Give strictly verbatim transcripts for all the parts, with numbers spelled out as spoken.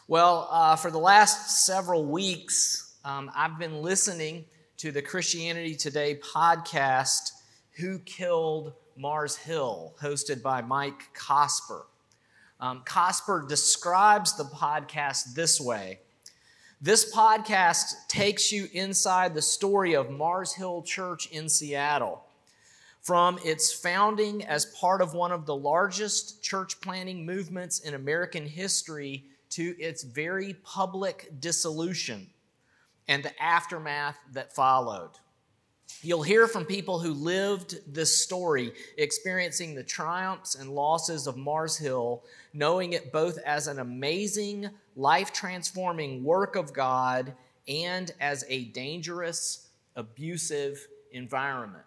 Well, uh, for the last several weeks, um, I've been listening to the Christianity Today podcast, Who Killed Mars Hill, hosted by Mike Cosper. Um, Cosper describes the podcast this way. This podcast takes you inside the story of Mars Hill Church in Seattle. From its founding as part of one of the largest church planting movements in American history to its very public dissolution and the aftermath that followed. You'll hear from people who lived this story, experiencing the triumphs and losses of Mars Hill, knowing it both as an amazing, life-transforming work of God and as a dangerous, abusive environment.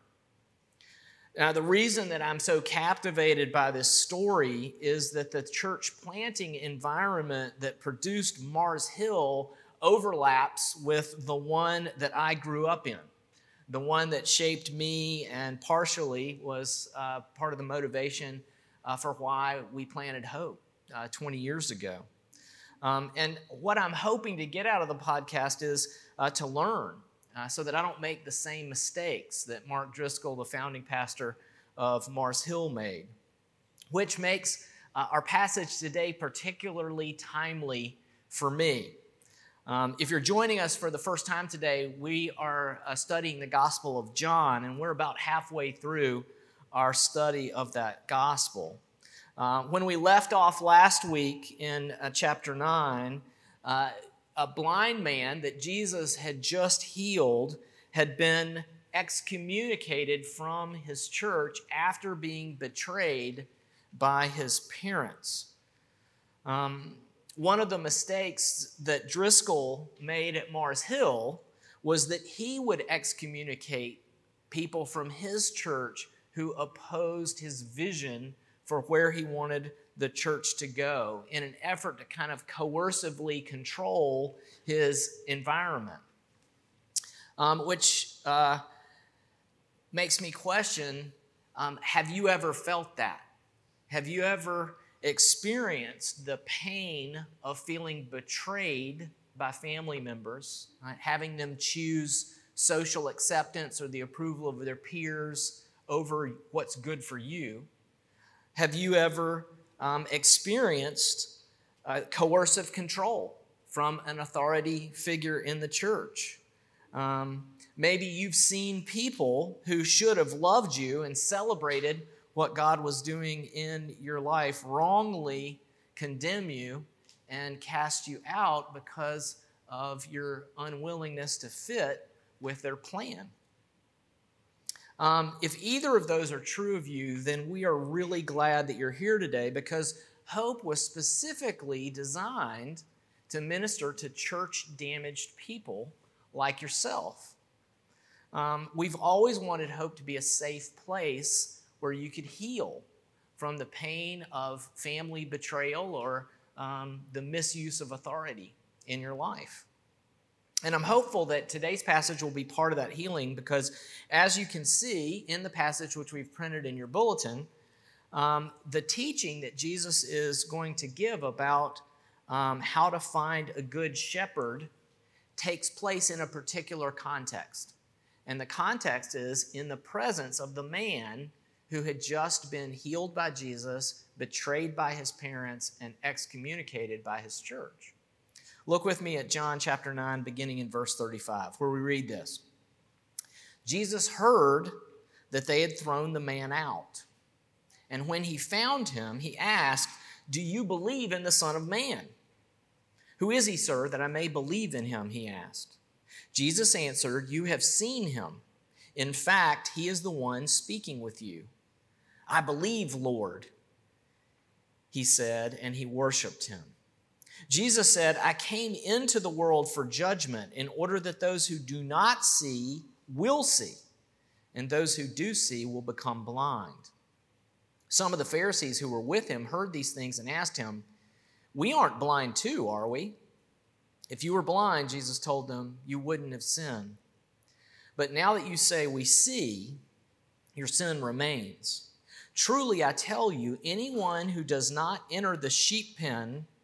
Now, the reason that I'm so captivated by this story is that the church planting environment that produced Mars Hill overlaps with the one that I grew up in, the one that shaped me and partially was uh, part of the motivation uh, for why we planted Hope uh, twenty years ago. Um, and what I'm hoping to get out of the podcast is uh, to learn, Uh, so that I don't make the same mistakes that Mark Driscoll, the founding pastor of Mars Hill, made, which makes uh, our passage today particularly timely for me. Um, if you're joining us for the first time today, we are uh, studying the Gospel of John, and we're about halfway through our study of that Gospel. Uh, when we left off last week in uh, chapter nine, uh, a blind man that Jesus had just healed had been excommunicated from his church after being betrayed by his parents. Um, one of the mistakes that Driscoll made at Mars Hill was that he would excommunicate people from his church who opposed his vision for where he wanted the church to go in an effort to kind of coercively control his environment, um, which uh, makes me question, um, have you ever felt that? Have you ever experienced the pain of feeling betrayed by family members, right? Having them choose social acceptance or the approval of their peers over what's good for you? Have you ever Um, experienced uh, coercive control from an authority figure in the church? Um, maybe you've seen people who should have loved you and celebrated what God was doing in your life wrongly condemn you and cast you out because of your unwillingness to fit with their plan. Um, if either of those are true of you, then we are really glad that you're here today, because Hope was specifically designed to minister to church-damaged people like yourself. Um, we've always wanted Hope to be a safe place where you could heal from the pain of family betrayal or um, the misuse of authority in your life. And I'm hopeful that today's passage will be part of that healing, because as you can see in the passage which we've printed in your bulletin, um, the teaching that Jesus is going to give about um, how to find a good shepherd takes place in a particular context. And the context is in the presence of the man who had just been healed by Jesus, betrayed by his parents, and excommunicated by his church. Look with me at John chapter nine, beginning in verse thirty-five, where we read this. Jesus heard that they had thrown the man out. And when he found him, he asked, "Do you believe in the Son of Man?" "Who is he, sir, that I may believe in him?" he asked. Jesus answered, "You have seen him. In fact, he is the one speaking with you." "I believe, Lord," he said, and he worshiped him. Jesus said, "I came into the world for judgment, in order that those who do not see will see, and those who do see will become blind." Some of the Pharisees who were with him heard these things and asked him, "We aren't blind too, are we?" "If you were blind," Jesus told them, "you wouldn't have sinned. But now that you say we see, your sin remains. Truly, I tell you, anyone who does not enter the sheep pen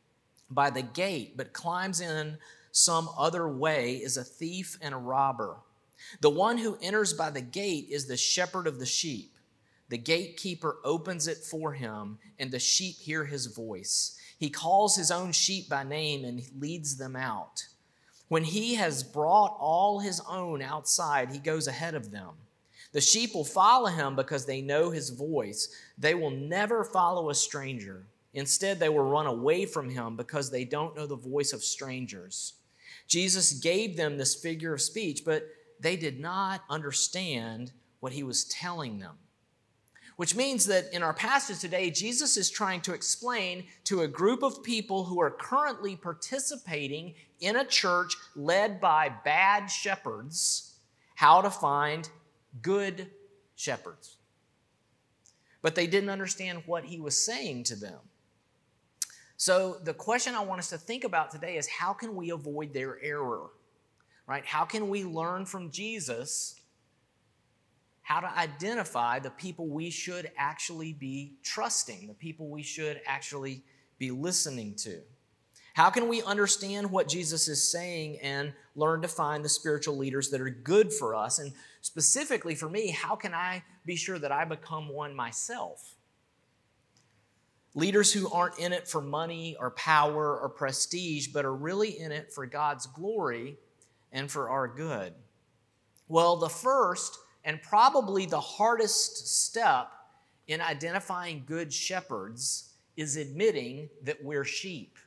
by the gate, but climbs in some other way is a thief and a robber. The one who enters by the gate is the shepherd of the sheep. The gatekeeper opens it for him, and the sheep hear his voice. He calls his own sheep by name and leads them out. When he has brought all his own outside, he goes ahead of them. The sheep will follow him because they know his voice. They will never follow a stranger. Instead, they will run away from him because they don't know the voice of strangers. Jesus gave them this figure of speech, but they did not understand what he was telling them. Which means that in our passage today, Jesus is trying to explain to a group of people who are currently participating in a church led by bad shepherds how to find good shepherds. But they didn't understand what he was saying to them. So the question I want us to think about today is, how can we avoid their error? Right? How can we learn from Jesus how to identify the people we should actually be trusting, the people we should actually be listening to? How can we understand what Jesus is saying and learn to find the spiritual leaders that are good for us? And specifically for me, how can I be sure that I become one myself? Leaders who aren't in it for money or power or prestige, but are really in it for God's glory and for our good. Well, the first and probably the hardest step in identifying good shepherds is admitting that we're sheep.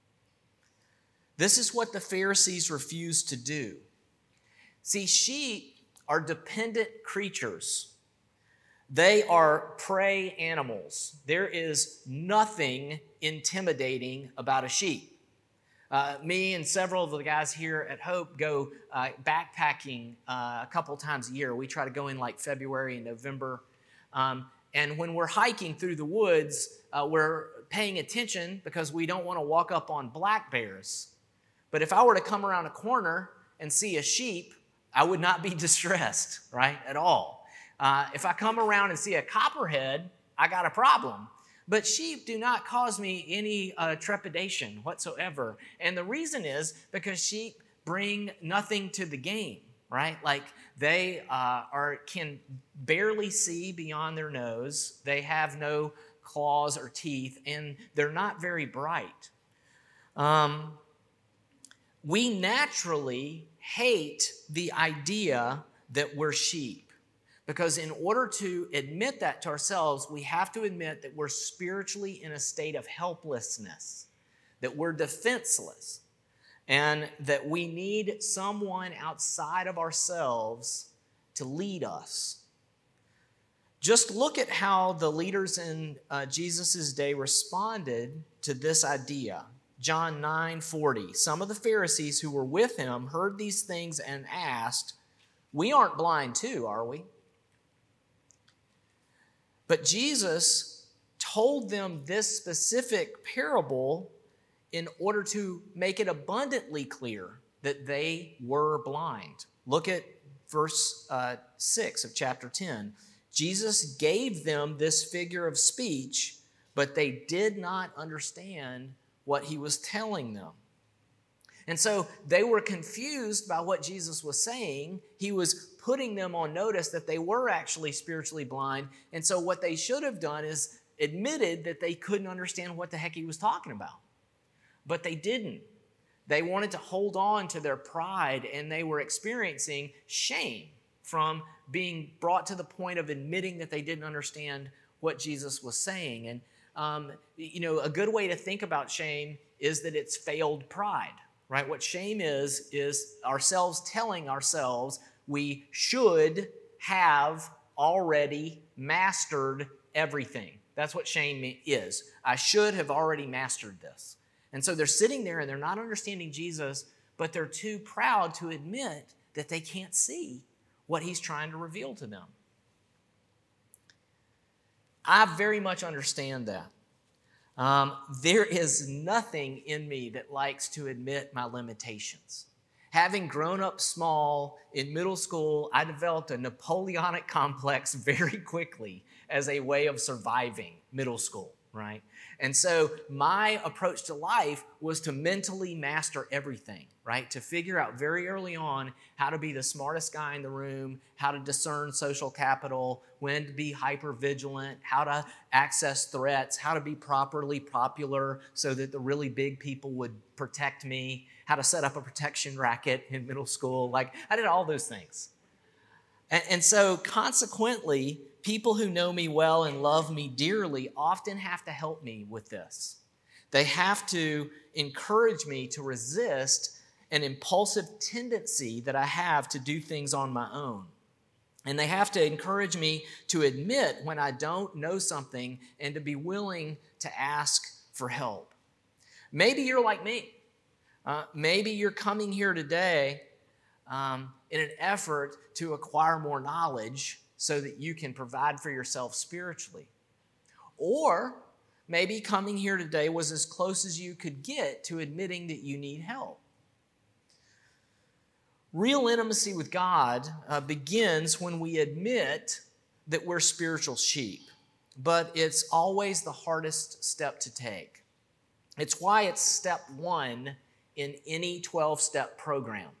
This is what the Pharisees refused to do. See, sheep are dependent creatures. They are prey animals. There is nothing intimidating about a sheep. Uh, me and several of the guys here at Hope go uh, backpacking uh, a couple times a year. We try to go in like February and November. Um, and when we're hiking through the woods, uh, we're paying attention because we don't want to walk up on black bears. But if I were to come around a corner and see a sheep, I would not be distressed, right, at all. Uh, if I come around and see a copperhead, I got a problem. But sheep do not cause me any uh, trepidation whatsoever. And the reason is because sheep bring nothing to the game, right? Like they uh, are can barely see beyond their nose. They have no claws or teeth, and they're not very bright. Um, we naturally hate the idea that we're sheep. Because in order to admit that to ourselves, we have to admit that we're spiritually in a state of helplessness, that we're defenseless, and that we need someone outside of ourselves to lead us. Just look at how the leaders in uh, Jesus' day responded to this idea. John nine forty, some of the Pharisees who were with him heard these things and asked, "We aren't blind too, are we?" But Jesus told them this specific parable in order to make it abundantly clear that they were blind. Look at verse uh, six of chapter ten. Jesus gave them this figure of speech, but they did not understand what he was telling them. And so they were confused by what Jesus was saying. He was putting them on notice that they were actually spiritually blind. And so what they should have done is admitted that they couldn't understand what the heck he was talking about. But they didn't. They wanted to hold on to their pride, and they were experiencing shame from being brought to the point of admitting that they didn't understand what Jesus was saying. And, um, you know, a good way to think about shame is that it's failed pride. Right? What shame is, is ourselves telling ourselves we should have already mastered everything. That's what shame is. I should have already mastered this. And so they're sitting there and they're not understanding Jesus, but they're too proud to admit that they can't see what he's trying to reveal to them. I very much understand that. Um, there is nothing in me that likes to admit my limitations. Having grown up small in middle school, I developed a Napoleonic complex very quickly as a way of surviving middle school. right? And so my approach to life was to mentally master everything, right? To figure out very early on how to be the smartest guy in the room, how to discern social capital, when to be hyper vigilant, how to access threats, how to be properly popular so that the really big people would protect me, how to set up a protection racket in middle school. Like, I did all those things. And, and so consequently, people who know me well and love me dearly often have to help me with this. They have to encourage me to resist an impulsive tendency that I have to do things on my own. And they have to encourage me to admit when I don't know something and to be willing to ask for help. Maybe you're like me. Uh, maybe you're coming here today um, in an effort to acquire more knowledge so that you can provide for yourself spiritually. Or maybe coming here today was as close as you could get to admitting that you need help. Real intimacy with God uh, begins when we admit that we're spiritual sheep, but it's always the hardest step to take. It's why it's step one in any twelve-step program.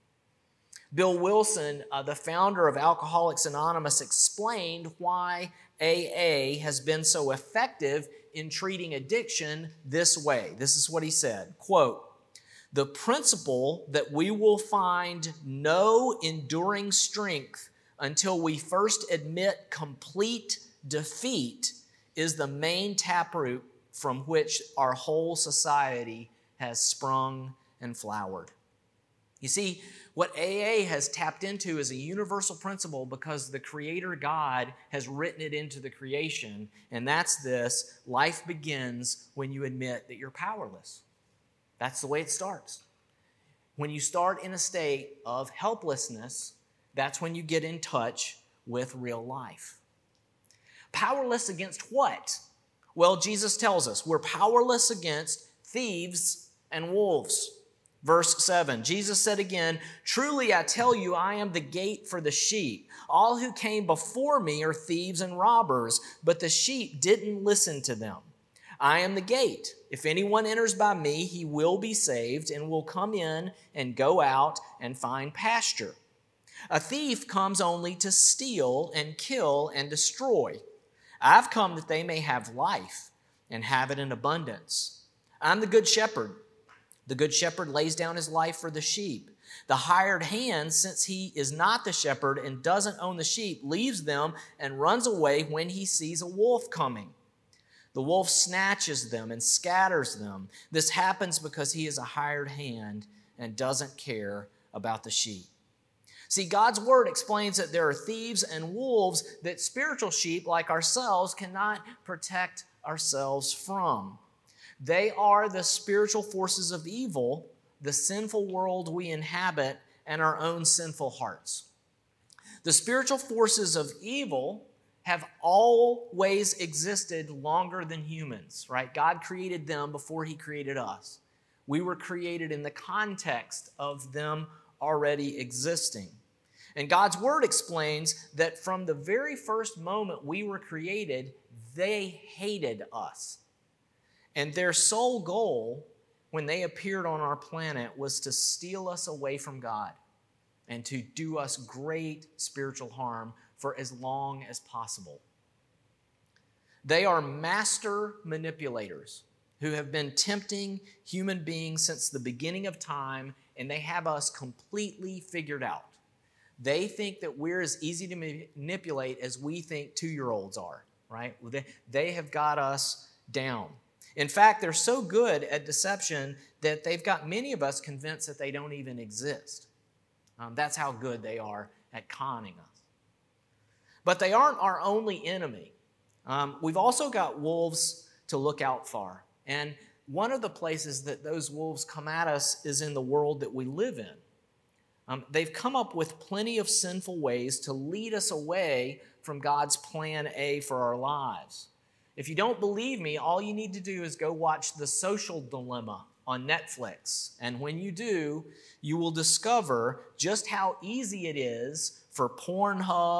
Bill Wilson, uh, the founder of Alcoholics Anonymous, explained why A A has been so effective in treating addiction this way. This is what he said, quote, "The principle that we will find no enduring strength until we first admit complete defeat is the main taproot from which our whole society has sprung and flowered." You see, what A A has tapped into is a universal principle because the Creator God has written it into the creation, and that's this: life begins when you admit that you're powerless. That's the way it starts. When you start in a state of helplessness, that's when you get in touch with real life. Powerless against what? Well, Jesus tells us we're powerless against thieves and wolves. Verse seven, Jesus said again, "Truly I tell you, I am the gate for the sheep. All who came before me are thieves and robbers, but the sheep didn't listen to them. I am the gate. If anyone enters by me, he will be saved and will come in and go out and find pasture. A thief comes only to steal and kill and destroy. I've come that they may have life and have it in abundance. I'm the good shepherd. The good shepherd lays down his life for the sheep. The hired hand, since he is not the shepherd and doesn't own the sheep, leaves them and runs away when he sees a wolf coming. The wolf snatches them and scatters them. This happens because he is a hired hand and doesn't care about the sheep." See, God's word explains that there are thieves and wolves that spiritual sheep like ourselves cannot protect ourselves from. They are the spiritual forces of evil, the sinful world we inhabit, and our own sinful hearts. The spiritual forces of evil have always existed longer than humans, right? God created them before he created us. We were created in the context of them already existing. And God's word explains that from the very first moment we were created, they hated us. And their sole goal when they appeared on our planet was to steal us away from God and to do us great spiritual harm for as long as possible. They are master manipulators who have been tempting human beings since the beginning of time, and they have us completely figured out. They think that we're as easy to manipulate as we think two-year-olds are, right? They, they have got us down. In fact, they're so good at deception that they've got many of us convinced that they don't even exist. Um, that's how good they are at conning us. But they aren't our only enemy. Um, we've also got wolves to look out for. And one of the places that those wolves come at us is in the world that we live in. Um, they've come up with plenty of sinful ways to lead us away from God's plan A for our lives. If you don't believe me, all you need to do is go watch The Social Dilemma on Netflix. And when you do, you will discover just how easy it is for Pornhub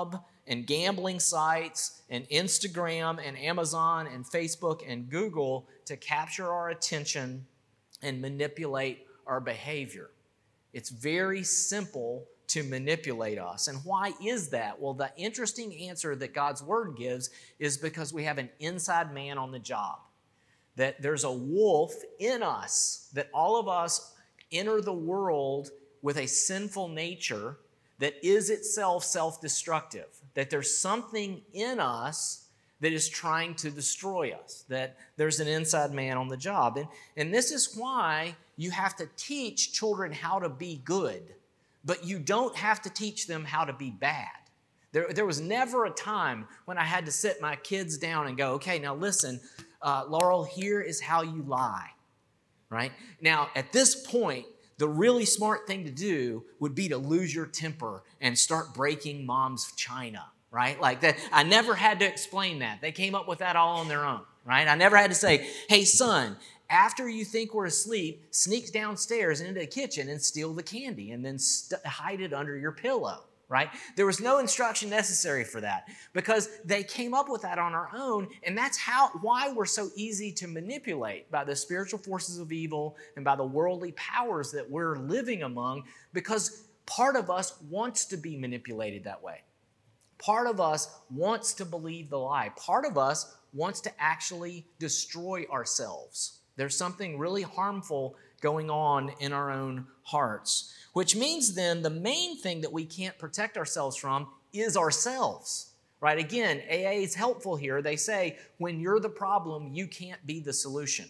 and gambling sites and Instagram and Amazon and Facebook and Google to capture our attention and manipulate our behavior. It's very simple to manipulate us. And why is that? Well, the interesting answer that God's Word gives is because we have an inside man on the job. That there's a wolf in us, that all of us enter the world with a sinful nature that is itself self-destructive. That there's something in us that is trying to destroy us. That there's an inside man on the job. And, and this is why you have to teach children how to be good, but you don't have to teach them how to be bad. There, there was never a time when I had to sit my kids down and go, okay, now listen, uh, Laurel, here is how you lie, right? Now, at this point, the really smart thing to do would be to lose your temper and start breaking mom's china, right? Like that. I never had to explain that. They came up with that all on their own, right? I never had to say, hey, son, after you think we're asleep, sneak downstairs into the kitchen and steal the candy and then st- hide it under your pillow, right? There was no instruction necessary for that because they came up with that on our own, and that's how why we're so easy to manipulate by the spiritual forces of evil and by the worldly powers that we're living among, because part of us wants to be manipulated that way. Part of us wants to believe the lie. Part of us wants to actually destroy ourselves. There's something really harmful going on in our own hearts, which means then the main thing that we can't protect ourselves from is ourselves, right? Again, A A is helpful here. They say, when you're the problem, you can't be the solution.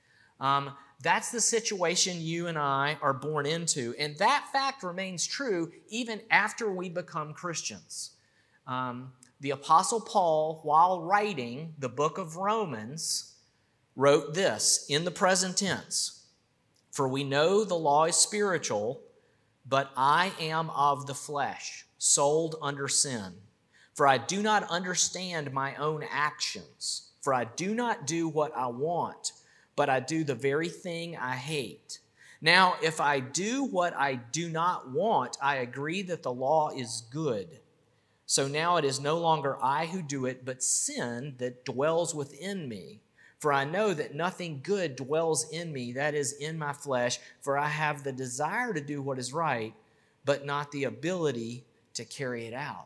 Um, that's the situation you and I are born into, and that fact remains true even after we become Christians. Um, the Apostle Paul, while writing the book of Romans, wrote this in the present tense: "For we know the law is spiritual, but I am of the flesh, sold under sin. For I do not understand my own actions. For I do not do what I want, but I do the very thing I hate. Now, if I do what I do not want, I agree that the law is good. So now it is no longer I who do it, but sin that dwells within me. For I know that nothing good dwells in me, that is, in my flesh, for I have the desire to do what is right, but not the ability to carry it out."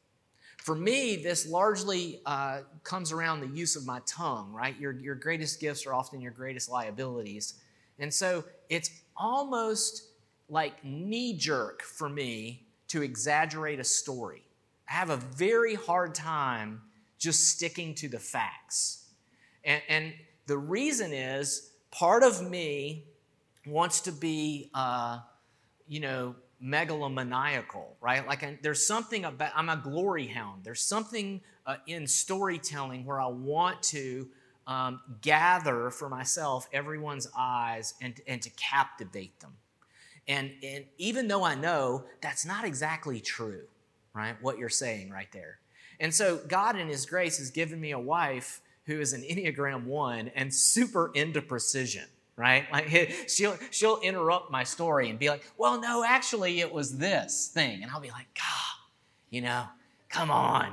For me, this largely uh, comes around the use of my tongue, right? Your, your greatest gifts are often your greatest liabilities. And so it's almost like knee-jerk for me to exaggerate a story. I have a very hard time just sticking to the facts. And, and the reason is, part of me wants to be, uh, you know, megalomaniacal, right? Like I, there's something about, I'm a glory hound. There's something uh, in storytelling where I want to um, gather for myself everyone's eyes and, and to captivate them. And, and even though I know that's not exactly true, right? What you're saying right there. And so God in His grace has given me a wife who is an Enneagram one and super into precision, right? Like she'll she'll interrupt my story and be like, well, no, actually it was this thing. And I'll be like, God, you know, come on.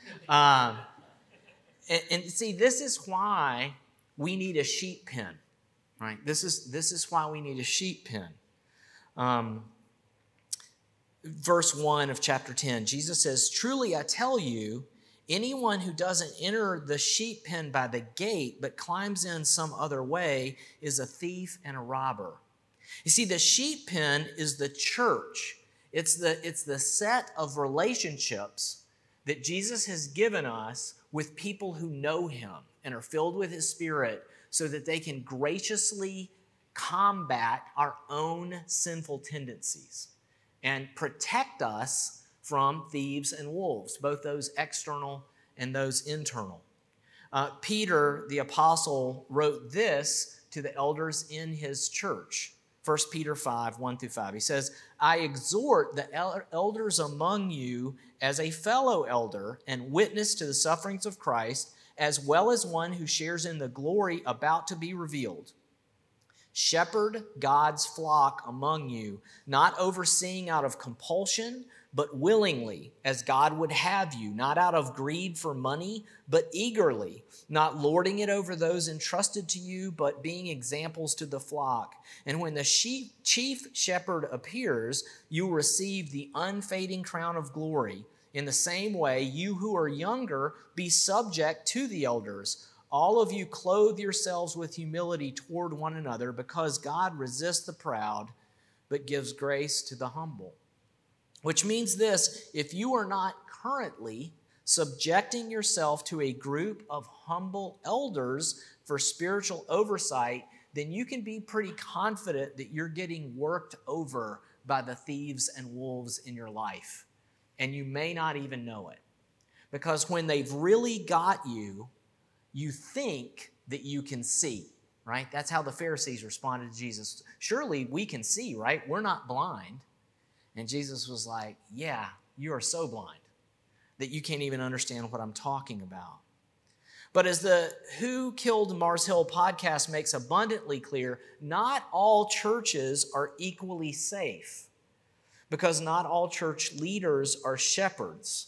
Um, and, and see, this is why we need a sheep pen, right? This is, this is why we need a sheep pen. Um, verse one of chapter ten, Jesus says, "Truly I tell you, anyone who doesn't enter the sheep pen by the gate but climbs in some other way is a thief and a robber." You see, the sheep pen is the church. It's the, it's the set of relationships that Jesus has given us with people who know Him and are filled with His Spirit so that they can graciously combat our own sinful tendencies and protect us from thieves and wolves, both those external and those internal. Uh, Peter, the apostle, wrote this to the elders in his church. First Peter five, one through five. He says, "I exhort the elders among you as a fellow elder and witness to the sufferings of Christ, as well as one who shares in the glory about to be revealed. Shepherd God's flock among you, not overseeing out of compulsion, but willingly, as God would have you, not out of greed for money, but eagerly, not lording it over those entrusted to you, but being examples to the flock. And when the sheep, chief shepherd appears, you will receive the unfading crown of glory. In the same way, you who are younger, be subject to the elders. All of you clothe yourselves with humility toward one another, because God resists the proud, but gives grace to the humble. Which means this: if you are not currently subjecting yourself to a group of humble elders for spiritual oversight, then you can be pretty confident that you're getting worked over by the thieves and wolves in your life. And you may not even know it. Because when they've really got you, you think that you can see, right? That's how the Pharisees responded to Jesus. Surely we can see, right? We're not blind. And Jesus was like, yeah, you are so blind that you can't even understand what I'm talking about. But as the Who Killed Mars Hill podcast makes abundantly clear, not all churches are equally safe, because not all church leaders are shepherds.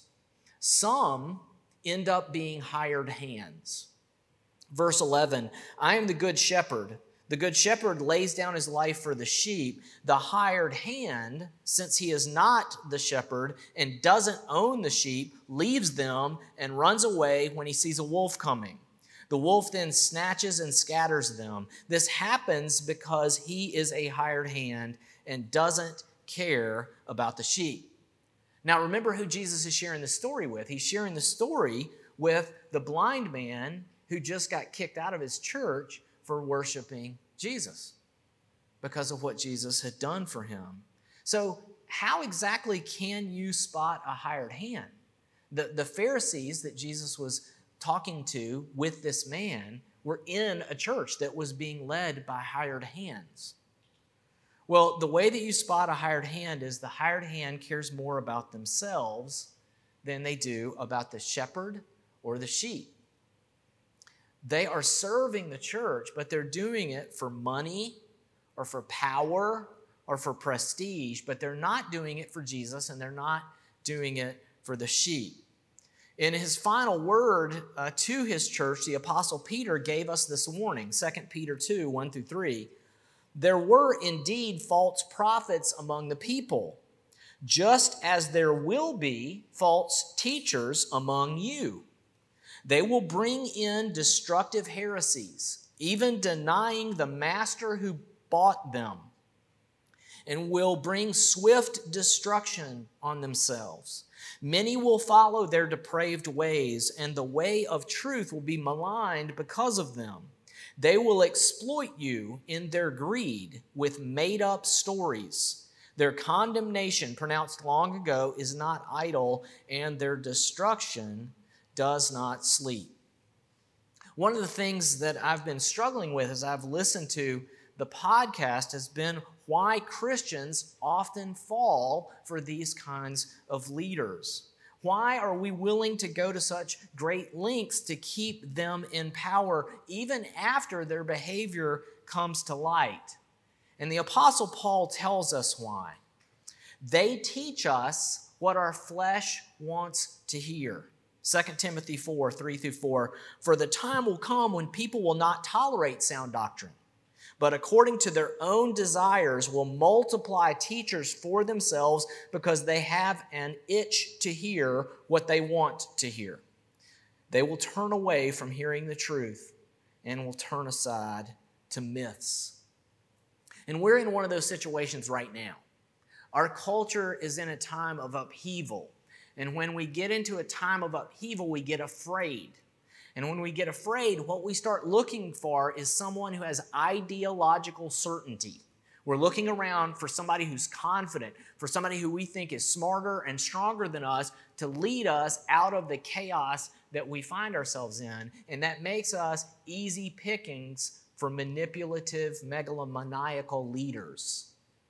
Some end up being hired hands. Verse eleven, I am the good shepherd. The good shepherd lays down his life for the sheep. The hired hand, since he is not the shepherd and doesn't own the sheep, leaves them and runs away when he sees a wolf coming. The wolf then snatches and scatters them. This happens because he is a hired hand and doesn't care about the sheep. Now remember who Jesus is sharing the story with. He's sharing the story with the blind man who just got kicked out of his church for worshiping Jesus because of what Jesus had done for him. So how exactly can you spot a hired hand? The, the Pharisees that Jesus was talking to with this man were in a church that was being led by hired hands. Well, the way that you spot a hired hand is the hired hand cares more about themselves than they do about the shepherd or the sheep. They are serving the church, but they're doing it for money or for power or for prestige, but they're not doing it for Jesus, and they're not doing it for the sheep. In his final word uh, to his church, the Apostle Peter gave us this warning, Second Peter two, one through three. There were indeed false prophets among the people, just as there will be false teachers among you. They will bring in destructive heresies, even denying the master who bought them, and will bring swift destruction on themselves. Many will follow their depraved ways, and the way of truth will be maligned because of them. They will exploit you in their greed with made-up stories. Their condemnation, pronounced long ago, is not idle, and their destruction does not sleep. One of the things that I've been struggling with as I've listened to the podcast has been why Christians often fall for these kinds of leaders. Why are we willing to go to such great lengths to keep them in power even after their behavior comes to light? And the Apostle Paul tells us why. They teach us what our flesh wants to hear. Second Timothy four, three through four, for the time will come when people will not tolerate sound doctrine, but according to their own desires will multiply teachers for themselves, because they have an itch to hear what they want to hear. They will turn away from hearing the truth and will turn aside to myths. And we're in one of those situations right now. Our culture is in a time of upheaval. And when we get into a time of upheaval, we get afraid. And when we get afraid, what we start looking for is someone who has ideological certainty. We're looking around for somebody who's confident, for somebody who we think is smarter and stronger than us to lead us out of the chaos that we find ourselves in. And that makes us easy pickings for manipulative, megalomaniacal leaders.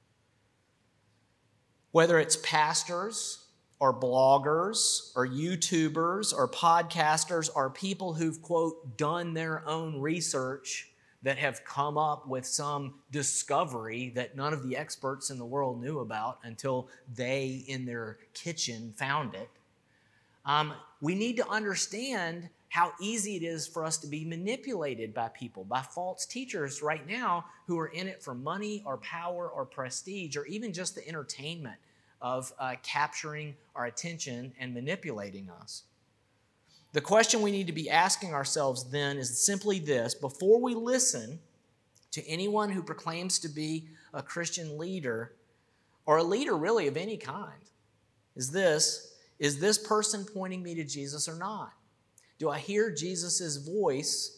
Whether it's pastors, or bloggers, or YouTubers, or podcasters, or people who've, quote, done their own research, that have come up with some discovery that none of the experts in the world knew about until they, in their kitchen, found it. Um, we need to understand how easy it is for us to be manipulated by people, by false teachers right now who are in it for money or power or prestige or even just the entertainment of uh, capturing our attention and manipulating us. The question we need to be asking ourselves then is simply this: before we listen to anyone who proclaims to be a Christian leader, or a leader really of any kind, is this, is this person pointing me to Jesus or not? Do I hear Jesus' voice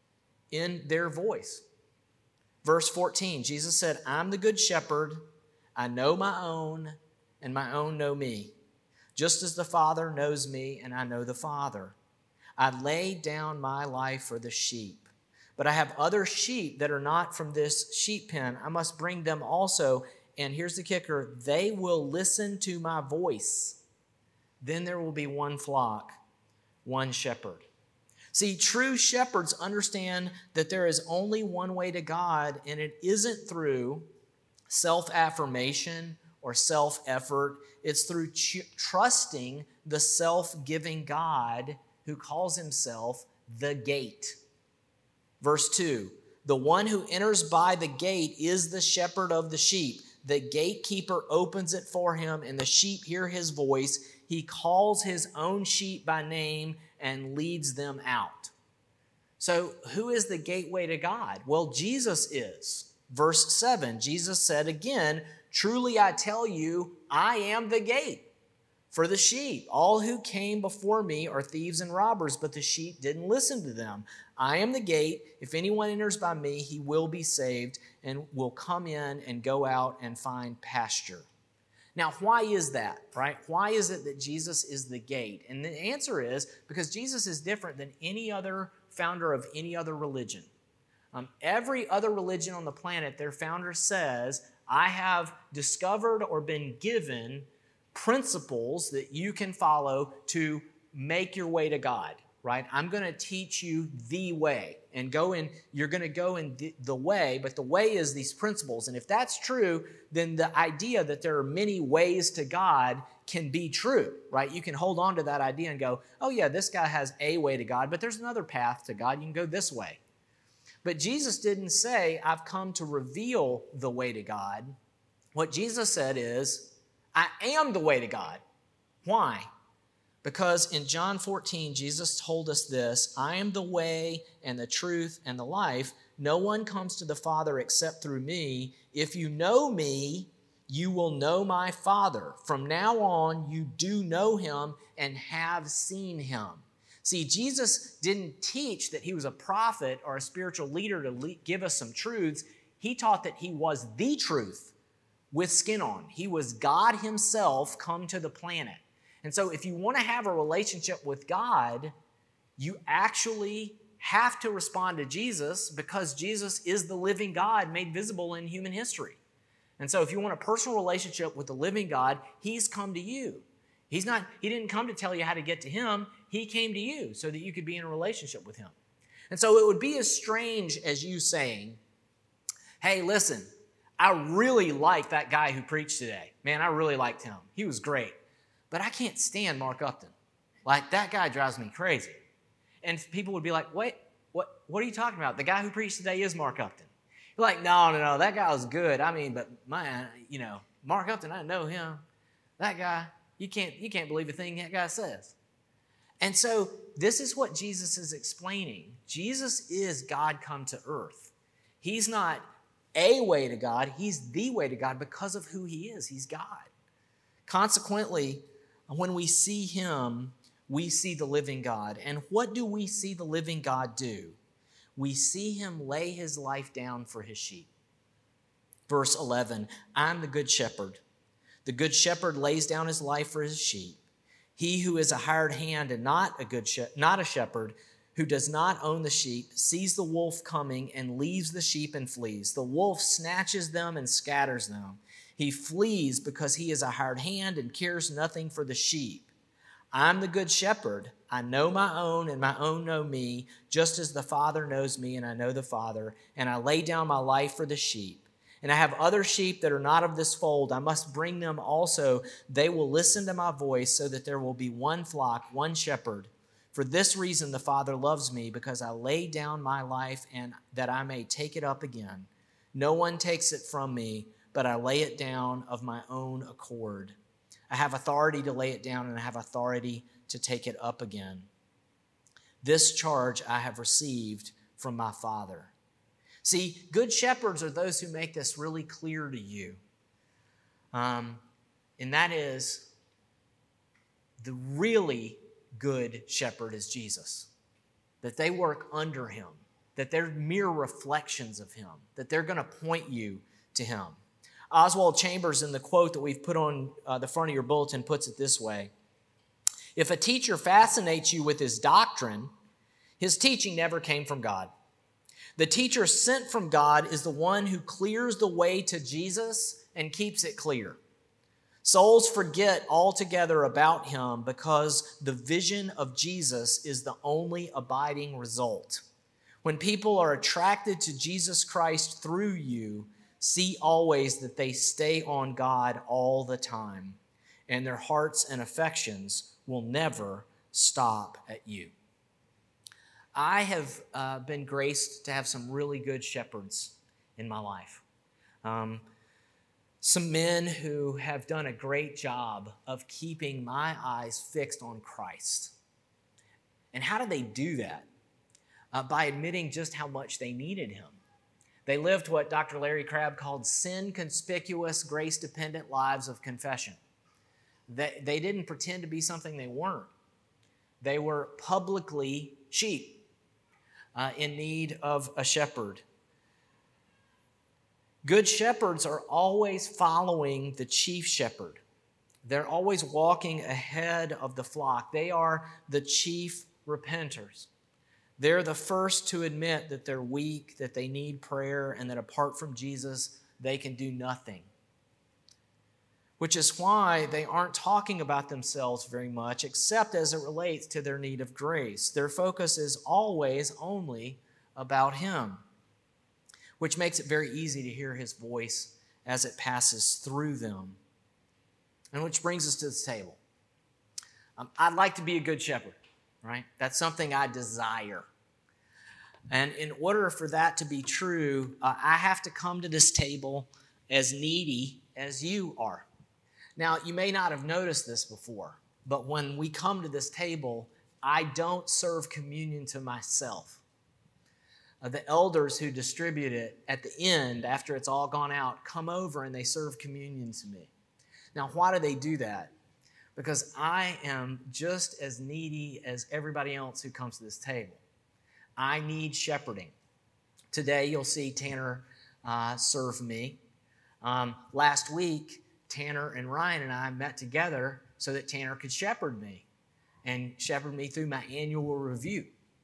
in their voice? Verse fourteen, Jesus said, I'm the good shepherd. I know my own, and my own know me, just as the Father knows me, and I know the Father. I lay down my life for the sheep. But I have other sheep that are not from this sheep pen. I must bring them also. And here's the kicker: they will listen to my voice. Then there will be one flock, one shepherd. See, true shepherds understand that there is only one way to God, and it isn't through self-affirmation or self-effort. It's through ch- trusting the self-giving God who calls himself the gate. Verse two, the one who enters by the gate is the shepherd of the sheep. The gatekeeper opens it for him, and the sheep hear his voice. He calls his own sheep by name and leads them out. So who is the gateway to God? Well, Jesus is. Verse seven, Jesus said again, truly I tell you, I am the gate for the sheep. All who came before me are thieves and robbers, but the sheep didn't listen to them. I am the gate. If anyone enters by me, he will be saved and will come in and go out and find pasture. Now, why is that, right? Why is it that Jesus is the gate? And the answer is because Jesus is different than any other founder of any other religion. Um, every other religion on the planet, their founder says, I have discovered or been given principles that you can follow to make your way to God, right? I'm going to teach you the way and go in, you're going to go in the, the way, but the way is these principles. And if that's true, then the idea that there are many ways to God can be true, right? You can hold on to that idea and go, oh yeah, this guy has a way to God, but there's another path to God. You can go this way. But Jesus didn't say, I've come to reveal the way to God. What Jesus said is, I am the way to God. Why? Because in John fourteen, Jesus told us this, I am the way and the truth and the life. No one comes to the Father except through me. If you know me, you will know my Father. From now on, you do know him and have seen him. See, Jesus didn't teach that he was a prophet or a spiritual leader to le- give us some truths. He taught that he was the truth with skin on. He was God himself come to the planet. And so if you want to have a relationship with God, you actually have to respond to Jesus because Jesus is the living God made visible in human history. And so if you want a personal relationship with the living God, he's come to you. He's not, he didn't come to tell you how to get to him. He came to you so that you could be in a relationship with him. And so it would be as strange as you saying, hey, listen, I really like that guy who preached today. Man, I really liked him. He was great. But I can't stand Mark Upton. Like, that guy drives me crazy. And people would be like, wait, what, what are you talking about? The guy who preached today is Mark Upton. You're like, no, no, no, that guy was good. I mean, but man, you know, Mark Upton, I know him. That guy, you can't, you can't believe a thing that guy says. And so this is what Jesus is explaining. Jesus is God come to earth. He's not a way to God. He's the way to God because of who he is. He's God. Consequently, when we see him, we see the living God. And what do we see the living God do? We see him lay his life down for his sheep. Verse eleven, I'm the good shepherd. The good shepherd lays down his life for his sheep. He who is a hired hand and not a good she- not a shepherd, who does not own the sheep, sees the wolf coming and leaves the sheep and flees. The wolf snatches them and scatters them. He flees because he is a hired hand and cares nothing for the sheep. I'm the good shepherd. I know my own, and my own know me, just as the Father knows me, and I know the Father. And I lay down my life for the sheep. And I have other sheep that are not of this fold. I must bring them also. They will listen to my voice, so that there will be one flock, one shepherd. For this reason the Father loves me, because I lay down my life, and that I may take it up again. No one takes it from me, but I lay it down of my own accord. I have authority to lay it down, and I have authority to take it up again. This charge I have received from my Father. See, good shepherds are those who make this really clear to you. Um, and that is, the really good shepherd is Jesus. That they work under him. That they're mere reflections of him. That they're going to point you to him. Oswald Chambers, in the quote that we've put on uh, the front of your bulletin, puts it this way. If a teacher fascinates you with his doctrine, his teaching never came from God. The teacher sent from God is the one who clears the way to Jesus and keeps it clear. Souls forget altogether about him because the vision of Jesus is the only abiding result. When people are attracted to Jesus Christ through you, see always that they stay on God all the time, and their hearts and affections will never stop at you. I have uh, been graced to have some really good shepherds in my life. Um, some men who have done a great job of keeping my eyes fixed on Christ. And how do they do that? Uh, by admitting just how much they needed him. They lived what Doctor Larry Crabb called sin-conspicuous, grace-dependent lives of confession. They, they didn't pretend to be something they weren't. They were publicly sheep. Uh, in need of a shepherd. Good shepherds are always following the chief shepherd. They're always walking ahead of the flock. They are the chief repenters. They're the first to admit that they're weak, that they need prayer, and that apart from Jesus, they can do nothing. Which is why they aren't talking about themselves very much, except as it relates to their need of grace. Their focus is always only about him, which makes it very easy to hear his voice as it passes through them. And which brings us to this table. Um, I'd like to be a good shepherd, right? That's something I desire. And in order for that to be true, uh, I have to come to this table as needy as you are. Now, you may not have noticed this before, but when we come to this table, I don't serve communion to myself. Uh, the elders who distribute it at the end, after it's all gone out, come over and they serve communion to me. Now, why do they do that? Because I am just as needy as everybody else who comes to this table. I need shepherding. Today, you'll see Tanner uh, serve me. Um, last week, Tanner and Ryan and I met together so that Tanner could shepherd me and shepherd me through my annual review,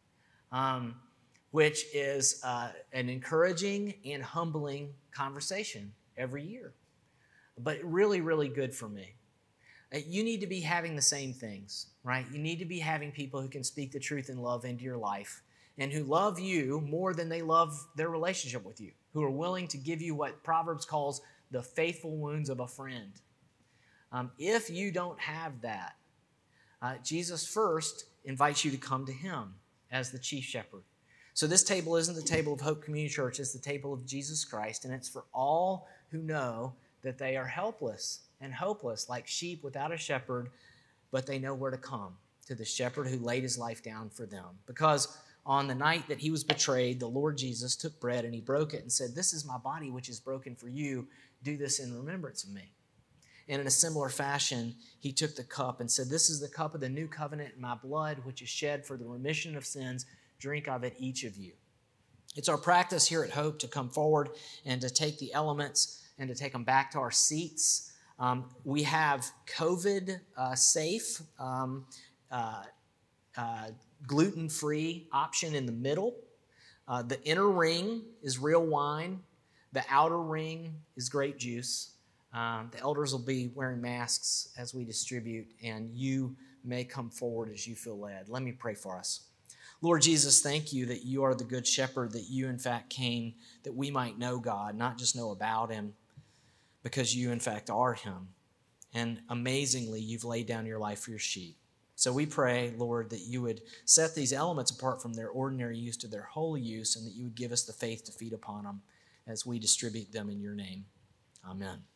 um, which is uh, an encouraging and humbling conversation every year, but really, really good for me. Uh, you need to be having the same things, right? You need to be having people who can speak the truth and love into your life and who love you more than they love their relationship with you, who are willing to give you what Proverbs calls the faithful wounds of a friend. Um, if you don't have that, uh, Jesus first invites you to come to him as the chief shepherd. So this table isn't the table of Hope Community Church, it's the table of Jesus Christ, and it's for all who know that they are helpless and hopeless, like sheep without a shepherd, but they know where to come, to the shepherd who laid his life down for them. Because on the night that he was betrayed, the Lord Jesus took bread and he broke it and said, "This is my body which is broken for you. Do this in remembrance of me." And in a similar fashion, he took the cup and said, "This is the cup of the new covenant in my blood, which is shed for the remission of sins. Drink of it, each of you." It's our practice here at Hope to come forward and to take the elements and to take them back to our seats. Um, we have COVID uh, safe, um, uh, uh, gluten-free option in the middle. Uh, the inner ring is real wine. The outer ring is grape juice. Um, the elders will be wearing masks as we distribute, and you may come forward as you feel led. Let me pray for us. Lord Jesus, thank you that you are the good shepherd, that you in fact came that we might know God, not just know about him, because you in fact are him. And amazingly, you've laid down your life for your sheep. So we pray, Lord, that you would set these elements apart from their ordinary use to their holy use, and that you would give us the faith to feed upon them as we distribute them in your name. Amen.